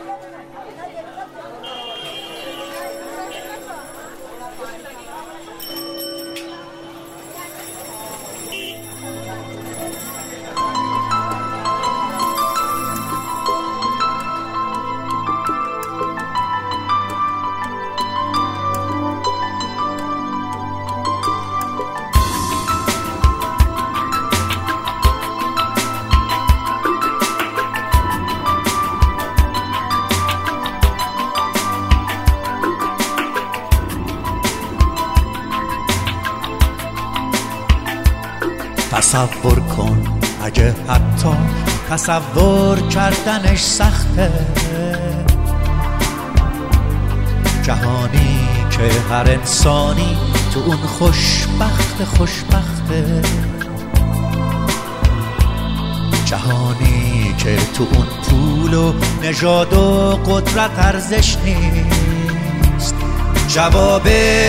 تصور کن اگه حتی تصور کردنش سخته، جهانی که هر انسانی تو اون خوشبخته، جهانی که تو اون پول و نژاد و قدرت ارزش نیست، جواب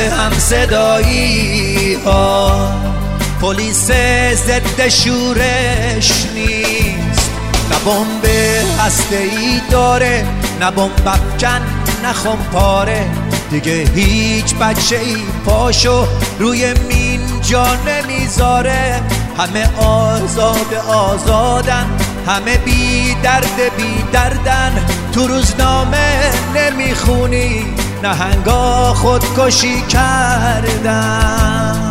همصدایی ها پلیس ضد شورش نیست، نه بمب هسته‌ای داره، نه بمب افکن، نه خمپاره، دیگه هیچ بچه‌ای پاشو روی مین جا نمیذاره، همه آزادن، همه بی دردن، تو روزنامه نمیخونی نهنگا خودکشی کردن.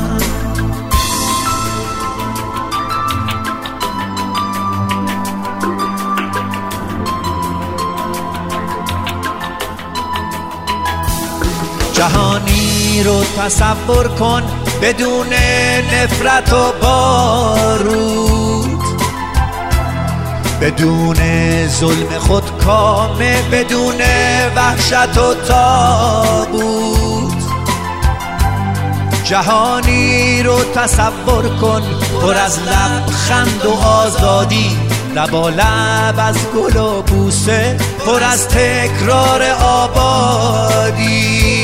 جهانی رو تصور کن بدون نفرت و بارود، بدون ظلم خودکامه، بدون وحشت و تابوت. جهانی رو تصور کن پر از لبخند و آزادی، لبالب از گل و بوسه، پر از تکرار آبادی.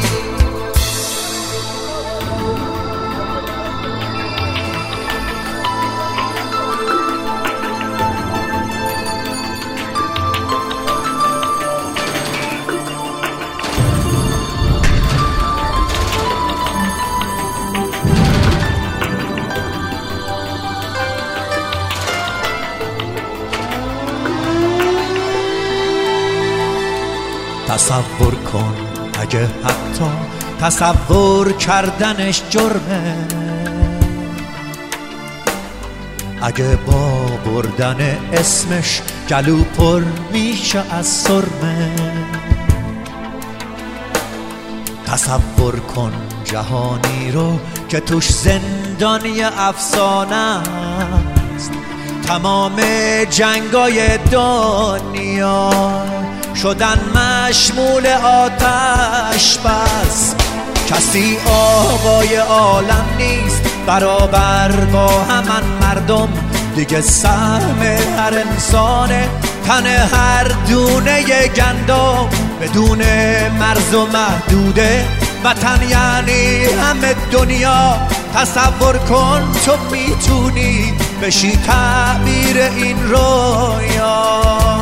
تصور کن اگه حتی تصور کردنش جرمه، اگه با بردن اسمش گلو پر میشه از سرمه. تصور کن جهانی رو که توش زندان یه افسانه است، تمام جنگای دنیا شدن مشمول آتش بس، کسی آقای عالم نیست برابر با همان مردم، دیگه سهم هر انسانه تن هر دونه گندم، بدون مرز و محدوده وطن یعنی همه دنیا. تصور کن تو میتونی بشی تعبیر این رویا.